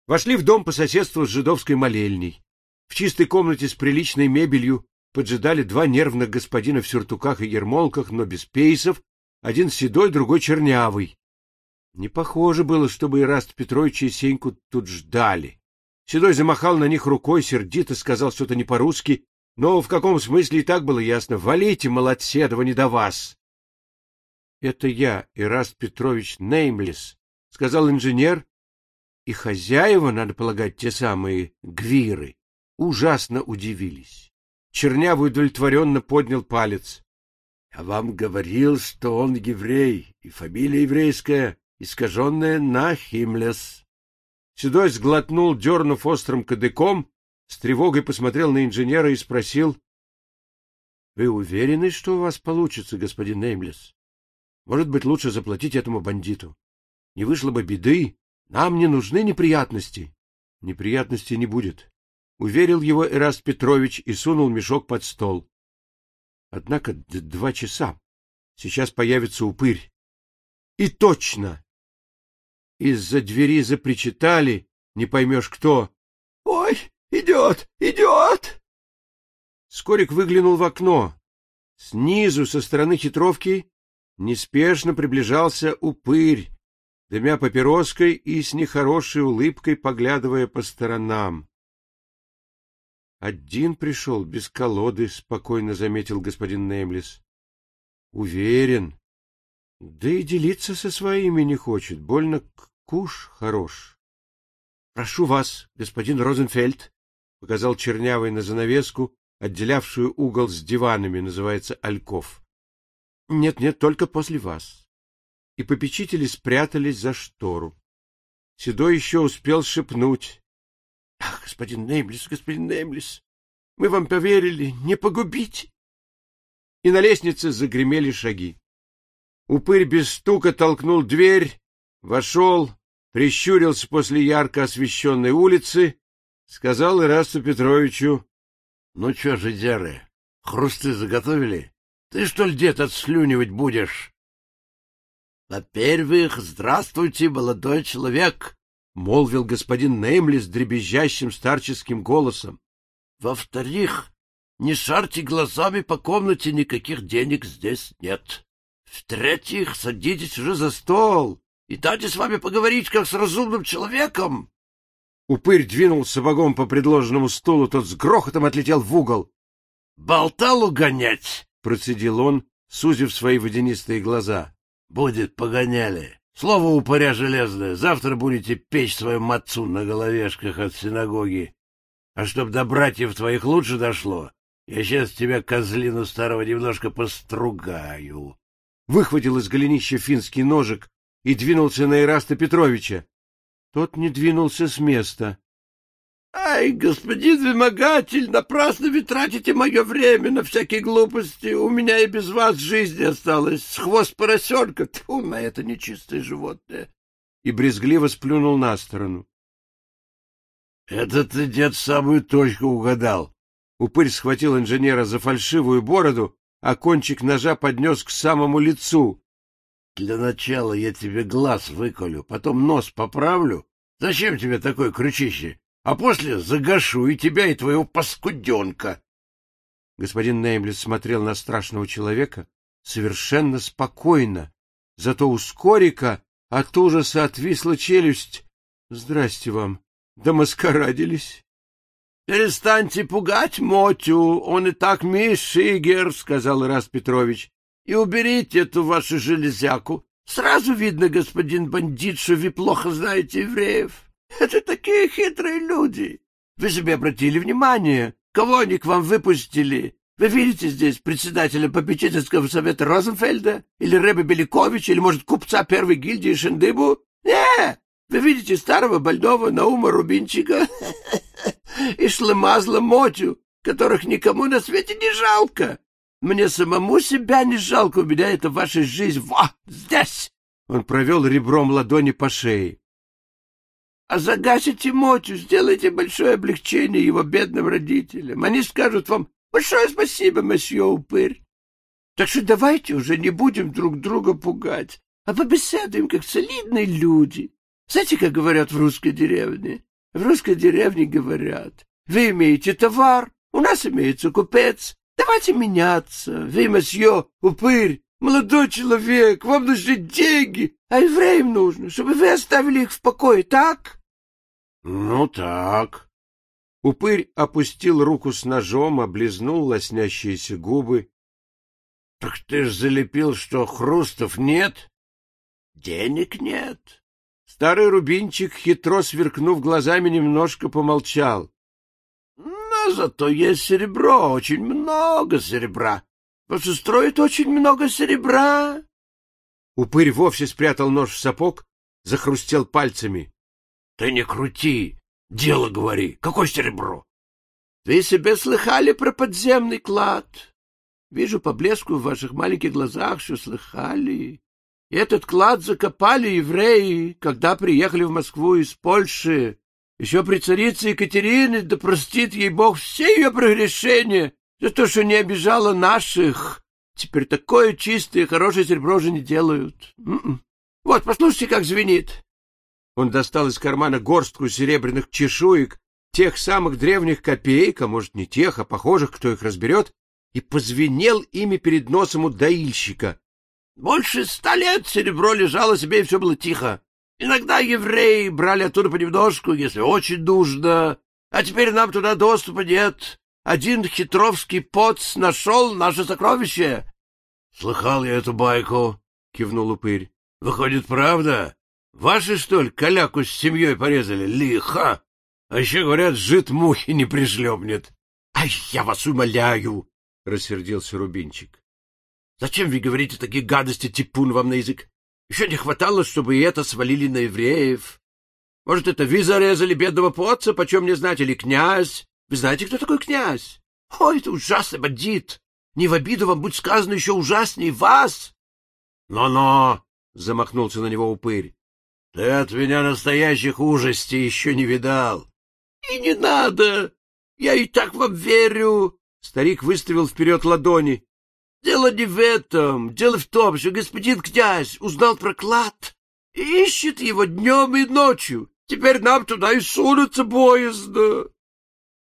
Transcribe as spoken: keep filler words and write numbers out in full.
Вошли в дом по соседству с жидовской молельней. В чистой комнате с приличной мебелью поджидали два нервных господина в сюртуках и ермолках, но без пейсов, один седой, другой чернявый. Не похоже было, чтобы Ираст Петрович и Сеньку тут ждали. Седой замахал на них рукой, сердито сказал что-то не по-русски, но в каком смысле и так было ясно. «Валите, молодседова, не до вас!» «Это я, Ираст Петрович Неймлес», — сказал инженер, и хозяева, надо полагать, те самые гвиры, ужасно удивились. Чернявый удовлетворенно поднял палец. — Я вам говорил, что он еврей, и фамилия еврейская, искаженная Нахимлес. Седой сглотнул, дернув острым кадыком, с тревогой посмотрел на инженера и спросил: — Вы уверены, что у вас получится, господин Неймлес? Может быть, лучше заплатить этому бандиту? Не вышло бы беды. Нам не нужны неприятности. — Неприятностей не будет, — уверил его Ираст Петрович и сунул мешок под стол. — Однако два часа. Сейчас появится упырь. И точно! Из-за двери запричитали, не поймешь кто. — Ой, идет, идет! Скорик выглянул в окно. Снизу, со стороны хитровки, неспешно приближался упырь, дымя папироской и с нехорошей улыбкой поглядывая по сторонам. — Один пришел, без колоды, — спокойно заметил господин Неймлес. — Уверен. Да и делиться со своими не хочет, больно куш хорош. — Прошу вас, господин Розенфельд, — показал чернявый на занавеску, отделявшую угол с диванами, называется альков. — Нет-нет, только после вас. И попечители спрятались за штору. Седой еще успел шепнуть: — Ах, господин Неймлес, господин Неймлес, мы вам поверили, не погубите! И на лестнице загремели шаги. Упырь без стука толкнул дверь, вошел, прищурился после ярко освещенной улицы, сказал Ирасту Петровичу: — Ну что же, дяры, хрусты заготовили? Ты что ли, дед, отслюнивать будешь? — Во-первых, здравствуйте, молодой человек, — молвил господин Неймлес дребезжащим старческим голосом. — Во-вторых, не шарьте глазами по комнате, никаких денег здесь нет. В-третьих, садитесь уже за стол и дайте с вами поговорить, как с разумным человеком. Упырь двинул сапогом по предложенному стулу, тот с грохотом отлетел в угол. — Болталу гонять! — процедил он, сузив свои водянистые глаза. — Будет, погоняли. Слово упыря железное. Завтра будете печь свою мацу на головешках от синагоги. А чтоб до братьев твоих лучше дошло, я сейчас тебя, козлину старого, немножко постругаю. Выхватил из голенища финский ножик и двинулся на Ираста Петровича. Тот не двинулся с места. — Ай, господин вымогатель, напрасно вы тратите мое время на всякие глупости. У меня и без вас жизни осталось. С хвост поросенка, тьфу на это нечистое животное. И брезгливо сплюнул на сторону. — Это ты, дед, самую точку угадал. Упырь схватил инженера за фальшивую бороду, а кончик ножа поднес к самому лицу. — Для начала я тебе глаз выколю, потом нос поправлю. Зачем тебе такое крючище? А после загашу и тебя, и твоего паскуденка. Господин Неймлес смотрел на страшного человека совершенно спокойно, зато у Скорика от ужаса отвисла челюсть. — Здрасте вам, домаскарадились. — Перестаньте пугать Мотю, он и так мишигер, — сказал Ираст Петрович, — и уберите эту вашу железяку. Сразу видно, господин бандит, что вы плохо знаете евреев. Это такие хитрые люди. Вы себе обратили внимание, кого они к вам выпустили? Вы видите здесь председателя попечительского совета Розенфельда? Или Ребе Беляковича? Или, может, купца первой гильдии Шендыбу? Не! Вы видите старого больного Наума Рубинчика и шлемазла Мотю, которых никому на свете не жалко. Мне самому себя не жалко, у меня это ваша жизнь. Во, здесь! Он провел ребром ладони по шее. А загасите Мотю, сделайте большое облегчение его бедным родителям. Они скажут вам: большое спасибо, месье Упырь. Так что давайте уже не будем друг друга пугать, а побеседуем, как солидные люди. Знаете, как говорят в русской деревне? В русской деревне говорят: вы имеете товар, у нас имеется купец, давайте меняться. Вы, мосье, упырь, молодой человек, вам нужны деньги, а евреям нужно, чтобы вы оставили их в покое, так? Ну, так. Упырь опустил руку с ножом, облизнул лоснящиеся губы. — Так ты ж залепил, что хрустов нет? — Денег нет. Старый Рубинчик, хитро сверкнув глазами, немножко помолчал. — Но зато есть серебро, очень много серебра. Просто строит очень много серебра. Упырь вовсе спрятал нож в сапог, захрустел пальцами. — Ты не крути, дело говори. Какое серебро? — Вы себе слыхали про подземный клад? Вижу по блеску в ваших маленьких глазах, что слыхали. Этот клад закопали евреи, когда приехали в Москву из Польши. Еще при царице Екатерине, да простит ей Бог все ее прегрешения за то, что не обижала наших. Теперь такое чистое и хорошее серебро же не делают. М-м. Вот, послушайте, как звенит. Он достал из кармана горстку серебряных чешуек, тех самых древних копеек, а может не тех, а похожих, кто их разберет, и позвенел ими перед носом у доильщика. Больше ста лет серебро лежало себе, и все было тихо. Иногда евреи брали оттуда понемножку, если очень нужно, а теперь нам туда доступа нет. Один хитровский поц нашел наше сокровище. — Слыхал я эту байку, — кивнул упырь. — Выходит, правда? Ваши, что ли, каляку с семьей порезали? Лихо! А еще, говорят, жид мухи не пришлепнет. — Ай, я вас умоляю! — рассердился Рубинчик. — Зачем вы говорите такие гадости, типун вам на язык? Еще не хватало, чтобы и это свалили на евреев. Может, это вы зарезали бедного поца, почем мне знать, или князь? Вы знаете, кто такой князь? Ой, это ужасный бандит! Не в обиду вам, будь сказано, еще ужасней вас! Но — Но-но! — замахнулся на него упырь. — Ты от меня настоящих ужастей еще не видал. — И не надо! Я и так вам верю! Старик выставил вперед ладони. — Дело не в этом. Дело в том, что господин князь узнал про клад и ищет его днем и ночью. Теперь нам туда и сунуться боязно.